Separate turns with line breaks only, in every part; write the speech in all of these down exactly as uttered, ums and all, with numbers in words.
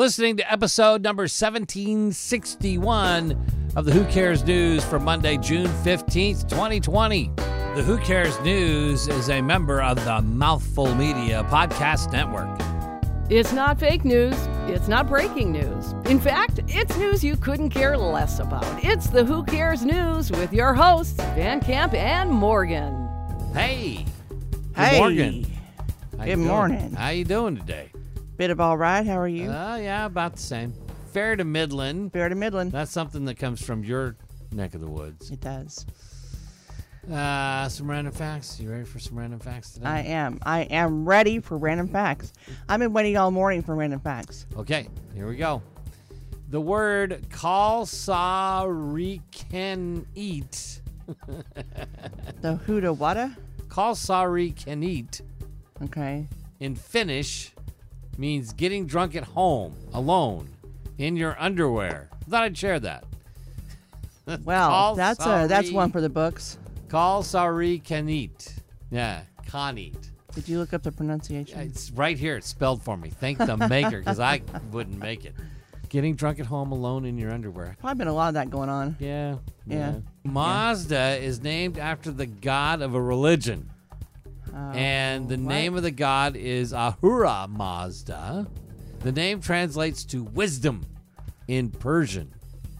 listening to episode number seventeen sixty-one of the Who Cares News for Monday, June fifteenth, twenty twenty. The Who Cares News is a member of the Mouthful Media Podcast Network.
It's not fake news. It's not breaking news. In fact, it's news you couldn't care less about. It's the Who Cares News with your hosts, Van Camp and Morgan.
Hey. Good
Hey.
Morgan. How you
Good
doing?
morning.
How you doing today?
Bit of all right. How are you?
Uh, yeah, about the same. Fair to Midland.
Fair to Midland.
That's something that comes from your neck of the woods.
It does.
Uh, some random facts. You ready for some random facts today?
I am. I am ready for random facts. I've been waiting all morning for random facts.
Okay, here we go. The word kalsarikanit.
The Huda Wada?
Kalsarikanit
Okay.
in Finnish means getting drunk at home, alone, in your underwear. Thought I'd share that.
Well, that's uh, that's
Kalsari-
one for the books.
Kalsarikanit. Yeah, kanit.
Did you look up the pronunciation?
It's right here. It's spelled for me. Thank the maker, because I wouldn't make it. Getting drunk at home alone in your underwear.
Probably been a lot of that going on.
Yeah.
Yeah.
Mazda is named after the god of a religion.
Uh,
And the
what?
name of the god is Ahura Mazda. The name translates to wisdom in Persian,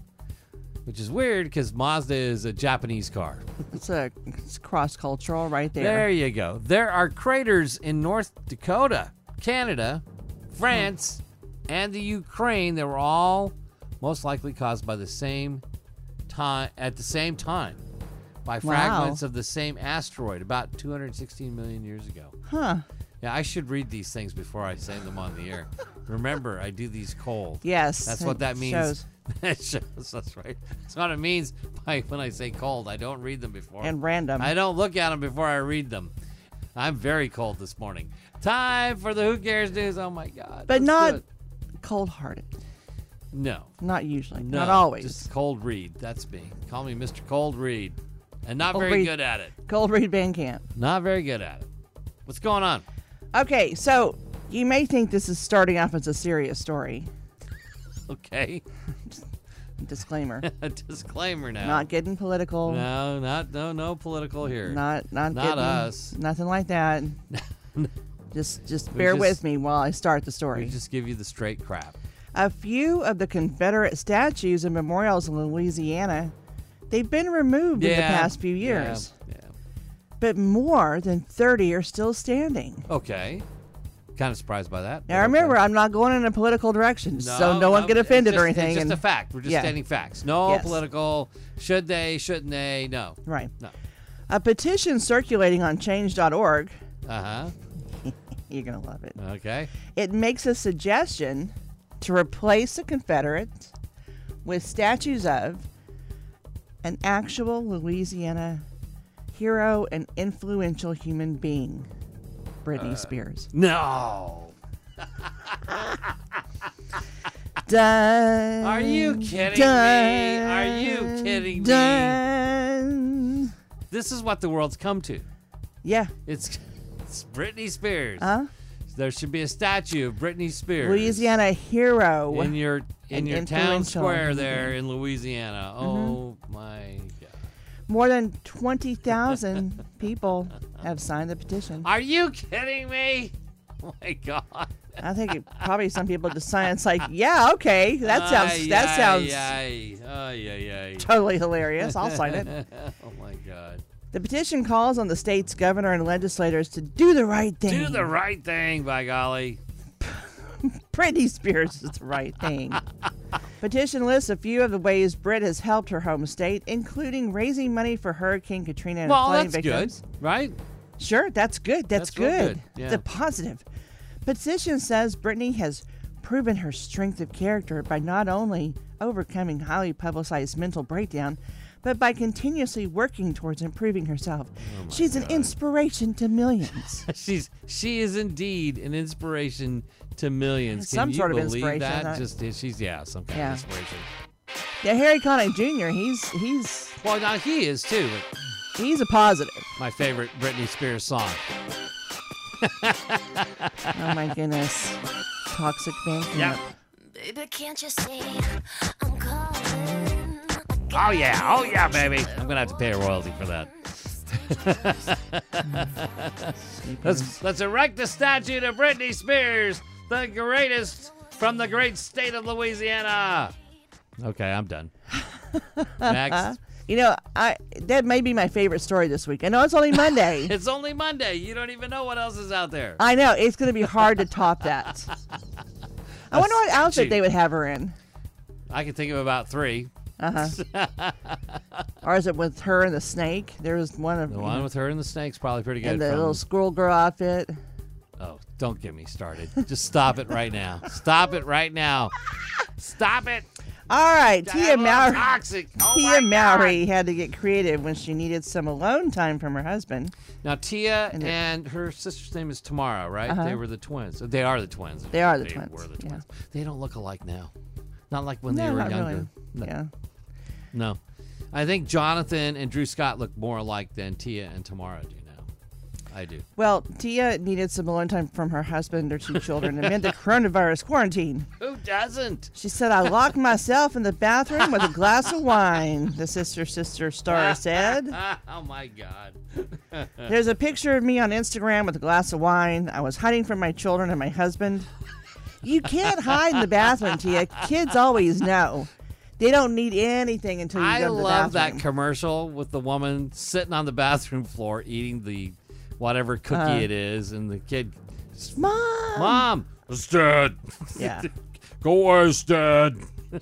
which is weird because Mazda is a Japanese car.
It's a it's cross-cultural right there.
There you go. There are craters in North Dakota, Canada, France, and the Ukraine that were all most likely caused by the same time at the same time by fragments
Wow.
of the same asteroid about two hundred sixteen million years ago.
Huh.
Yeah, I should read these things before I say them on the air. Remember, I do these cold.
Yes.
That's
it
what that means.
shows.
It shows. That's right. That's what it means by when I say cold. I don't read them before.
And random.
I don't look at them before I read them. I'm very cold this morning. Time for the Who Cares News. Oh, my God.
But
Let's
not
do it.
cold-hearted.
No.
Not usually.
No.
Not always.
Just cold read. That's me. Call me Mister Cold Read. And not
Cold
very
read.
good at it.
Cold read Van Camp.
Not very good at it. What's going on?
Okay, so you may think this is starting off as a serious story.
Okay.
Disclaimer.
A disclaimer now.
Not getting political.
No, not no no political here.
Not not
Not
getting,
us.
Nothing like that. just just
We
bear
just-
with me while I start the
We
story.
just give you the straight crap.
A few of the Confederate statues and memorials in Louisiana, they've been removed in the
Yeah,
past few years.
Yeah,
But more than thirty are still standing.
yeah. Okay. Kind of surprised by that. but
Now remember,
okay.
I'm not going in a political direction, so no one get offended
it's
or
just-
anything.
It's just
and-
a fact. We're just
yeah.
stating facts. No
Yes.
political. Should they? Shouldn't they? No.
Right.
No.
A petition circulating on change dot org,
Uh huh.
you're going to love it.
Okay.
It makes a suggestion to replace the Confederates with statues of an actual Louisiana hero and influential human being, Britney Spears.
No.
Dun,
Are you kidding me?
dun,
Are you kidding me?
dun.
This is what the world's come to.
Yeah.
It's, it's Britney Spears.
Huh?
There should be a statue of Britney Spears.
Louisiana hero.
in your in
An
your town
influential
square
human
there
being.
in Louisiana. Oh my God!
More than twenty thousand people have signed the petition.
Are you kidding me? Oh my God!
I think it, probably some people just sign. It's like, yeah, okay, that sounds
Ay,
that
ay,
sounds
ay, ay, ay, ay.
totally hilarious. I'll sign it.
Oh my God!
The petition calls on the state's governor and legislators to do the right thing.
Do the right thing, by golly.
Britney Spears is the right thing. Petition lists a few of the ways Brit has helped her home state, including raising money for Hurricane Katrina and
Well,
flooding
that's
victims.
good, right?
Sure, that's good. That's,
That's real
good.
good, yeah.
It's a positive. Petition says Brittany has proven her strength of character by not only overcoming highly publicized mental breakdown, but by continuously working towards improving herself.
Oh
She's an inspiration to millions.
She's she is indeed an inspiration to millions. Can
Some
you
sort of
believe
inspiration,
that?
huh?
Just she's yeah, some kind
Yeah.
of inspiration.
Yeah, Harry Connick Junior He's he's
Well, now he is too. But
he's a positive.
my favorite Britney Spears song.
Oh my goodness, toxic fan.
Yep.
Baby, can't you see I'm calling?
Oh, yeah. Oh, yeah, baby. I'm going to have to pay a royalty for that. let's, let's erect a statue to Britney Spears, the greatest from the great state of Louisiana. Okay, I'm done. Next.
You know, I that may be my favorite story this week. I know it's only Monday.
It's only Monday. You don't even know what else is out there.
I know. It's going to be hard to top that. I wonder what outfit they would have her in.
I can think of about three.
Uh-huh. Or is it with her and the snake? There was one of
The one know, with her and the snake's probably pretty good.
And the
from...
little squirrel girl outfit.
Oh, don't get me started. Just stop it right now. Stop it right now. Stop it.
All right, Tia Mowry.
Toxic. Oh
Tia Mowry had to get creative when she needed some alone time from her husband.
Now, Tia and,
and
her sister's name is Tamara, right?
Uh-huh.
They were the twins. They are the twins.
They are the
they
twins.
Were the twins.
Yeah.
They don't look alike now. Not like when
no,
they were
not
younger.
Really.
No.
Yeah.
No. I think Jonathan and Drew Scott look more alike than Tia and Tamara do now. I do.
Well, Tia needed some alone time from her husband, her two children, amid the coronavirus quarantine.
Who doesn't?
She said, I locked myself in the bathroom with a glass of wine, the Sister Sister star said.
Oh, my God.
There's a picture of me on Instagram with a glass of wine. I was hiding from my children and my husband. You can't hide in the bathroom, Tia. Kids always know. They don't need anything until you
I
go to the
love
bathroom.
that commercial with the woman sitting on the bathroom floor eating the whatever cookie
Uh,
it is, and the kid,
Mom!
Mom, it's dead.
Yeah.
Go away, it's dead.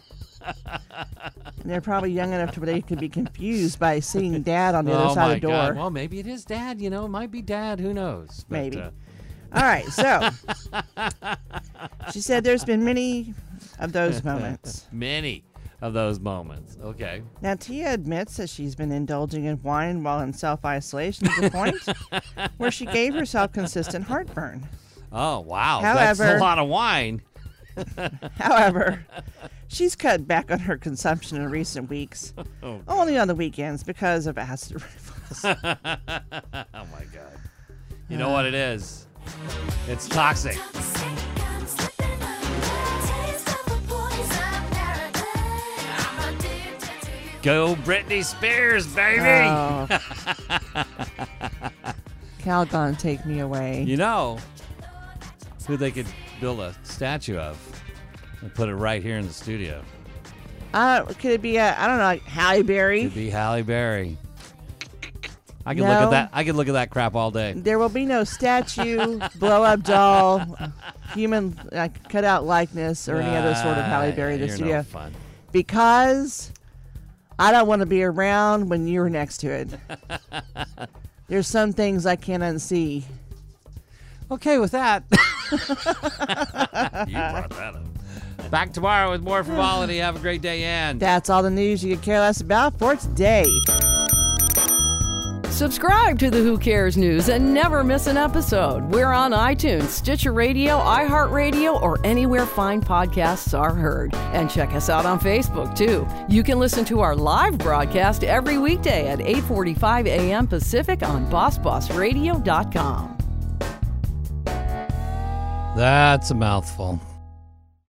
And they're probably young enough to where they could be confused by seeing Dad on the
Oh
other side
my
of the door.
God. Well, maybe it is Dad. You know, it might be Dad. Who knows? But,
Maybe.
uh,
All right, so she said there's been many of those moments.
many of those moments. Okay.
Now, Tia admits that she's been indulging in wine while in self-isolation to the point where she gave herself consistent heartburn.
Oh, wow.
However-
That's a lot of wine.
However, she's cut back on her consumption in recent weeks,
Oh,
only on the weekends because of acid reflux.
oh my God. You know what it is? It's toxic. Go Britney Spears, baby.
Oh. Calgon, take me away.
You know who they could build a statue of and put it right here in the studio?
Uh, could it be, a, I don't know, like Halle Berry?
Could be Halle Berry. I could
No.
look at that. I could look at that crap all day.
There will be no statue, blow-up doll, human like, cutout likeness, or any other sort of Halle Berry in the
You're
studio.
No fun.
Because I don't want to be around when you're next to it. There's some things I can't unsee.
Okay, with that. You brought that up. Back tomorrow with more frivolity. Have a great day, Ann.
That's all the news you could care less about for today.
Subscribe to the Who Cares News and never miss an episode. We're on iTunes, Stitcher Radio, iHeartRadio, or anywhere fine podcasts are heard. And check us out on Facebook, too. You can listen to our live broadcast every weekday at eight forty-five a.m. Pacific on boss boss radio dot com.
That's a mouthful.